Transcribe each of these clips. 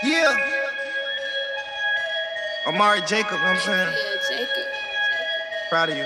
Yeah. Amari Jacob, you know what I'm saying? Yeah, Jacob. Proud of you.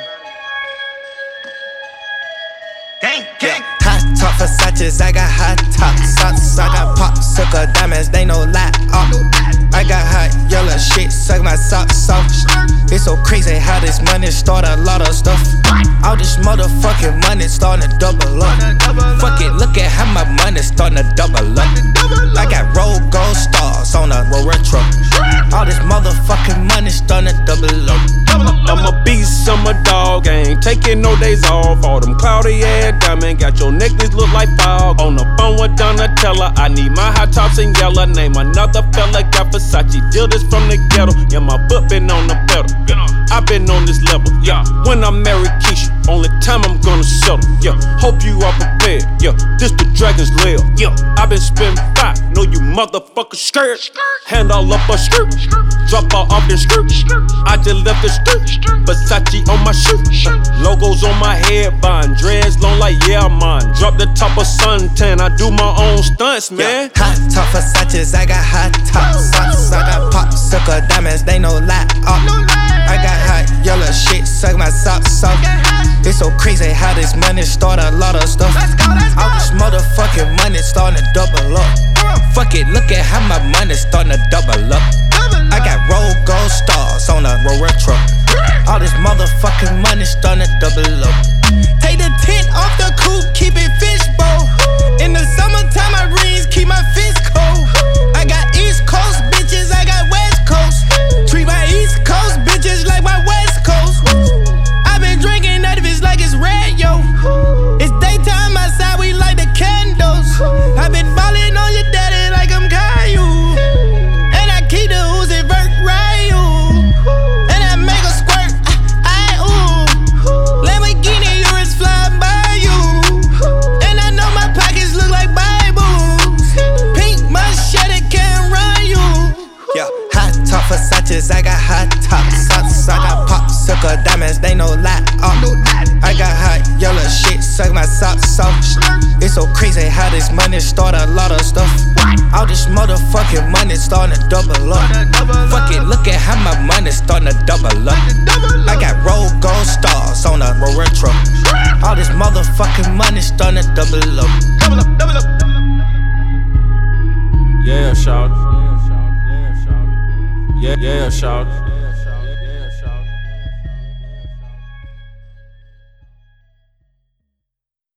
Gang. Hot top Versace's, I got hot top socks. I got popsicle diamonds, they no lie. I got hot yellow shit, suck my socks off. It's so crazy how this money start a lot of stuff. All this motherfucking money starting to double up. Fuck it, look at how my money starting to double up. I got roll gold stars on a retro. All this motherfucking money starting to double up. I'm a beast, I'm a dog, I ain't taking no days off. All them cloudy ass diamond, got your necklace look like fog. On the phone with Donatella, I need my hot tops in yellow. Name another fella, got Versace, deal this from the ghetto. Yeah, my foot been on the pedal, I been on this level, yeah. When I marry Keisha, only time I'm gonna settle, yeah. Hope you are prepared, yeah. This the dragon's lair, yeah. I been spending five, know you motherfuckers scared. Hand all up a skirt, drop all off the skirt. I just left the skirt, Versace on my shirt, logos on my head, buying dreads long like yeah, man. Drop the top of suntan, I do my own stunts, man. Hot top Versace's, I got hot top socks. I got popsicle diamonds, they no lie. I got hot yellow shit, suck my socks off. It's so crazy how this money start a lot of stuff. All this motherfucking money starting to double up. Fuck it, look at how my money starting to double up. I got roll gold stars on a retro. All this motherfucking money starting to double up. Take the tent off the coupe, keep it fishbowl. In the summertime, my rings keep my fist cold. I got East Coast bitches, I got West Coast. Treat my East Coast bitches like my West Coast. I been drinking out of it like it's red, yo. It's daytime outside, we light the candles. I been ballin' on your daddy like I'm Caillou. And I keep the Uzi vert Ryu. And I make a squirt, ooh. Lamborghini, yours fly by you. And I know my pockets look like Bibles. Pink machete can't run you. Yeah, hot top Versace's, I got hot top socks. I got popsicle diamonds, they no lie. I got hot yellow shit, suck my socks off. It's so crazy how this money start a lot of stuff. All this motherfucking money starting to double up. Fuck it, look at how my money starting to double up. I got roll gold stars on a retro. All this motherfucking money starting to double up. Yeah, shout. Yeah, shout.